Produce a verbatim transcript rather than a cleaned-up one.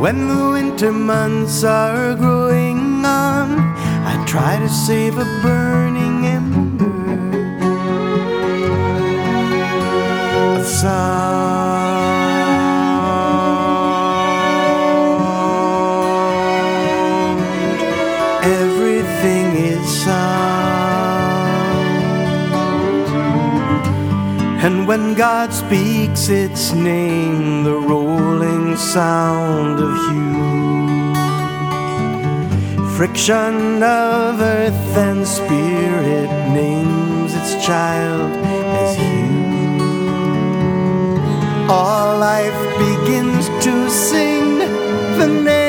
When the winter months are growing on, I try to save a burning ember of sound. Everything is sound, and when God speaks its name, the rolling sound of hue, friction of earth and spirit names its child as hue. All life begins to sing the name